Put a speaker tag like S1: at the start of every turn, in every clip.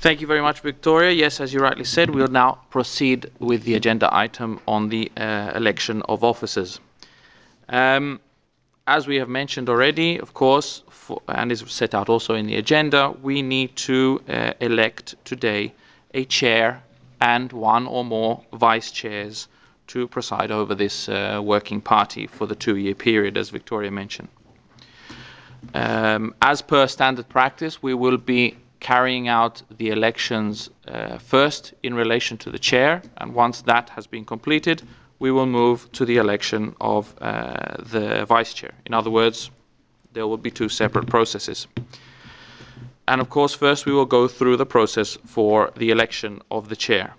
S1: Thank you very much, Victoria. Yes, as you rightly said, we'll now proceed with the agenda item on the election of officers. As we have mentioned already, of course, and is set out also in the agenda, we need to elect today a chair and one or more vice chairs to preside over this working party for the 2-year period, as Victoria mentioned. As per standard practice, we will be carrying out the elections first in relation to the chair, and once that has been completed, we will move to the election of the vice chair. In other words, there will be 2 separate processes. And of course, first we will go through the process for the election of the chair.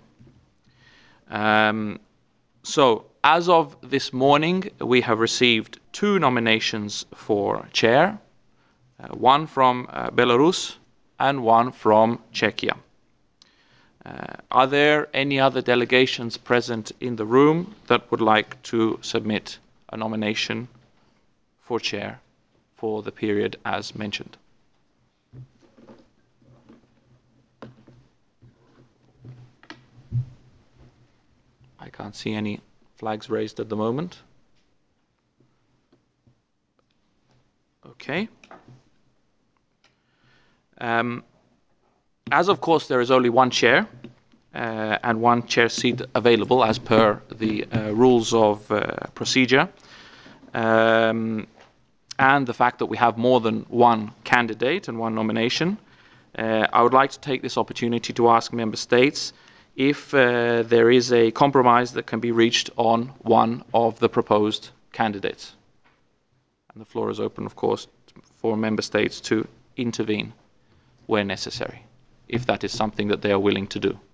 S1: So, as of this morning, we have received 2 nominations for chair, one from Belarus and one from Czechia. Are there any other delegations present in the room that would like to submit a nomination for chair for the period as mentioned? I can't see any flags raised at the moment. Okay. As of course there is only one chair and one chair seat available as per the rules of procedure, and the fact that we have more than one candidate and one nomination, I would like to take this opportunity to ask member states if there is a compromise that can be reached on one of the proposed candidates. And the floor is open, of course, for member states to intervene where necessary, if that is something that they are willing to do.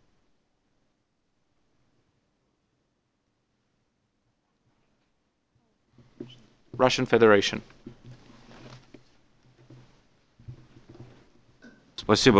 S1: Russian Federation.
S2: Спасибо,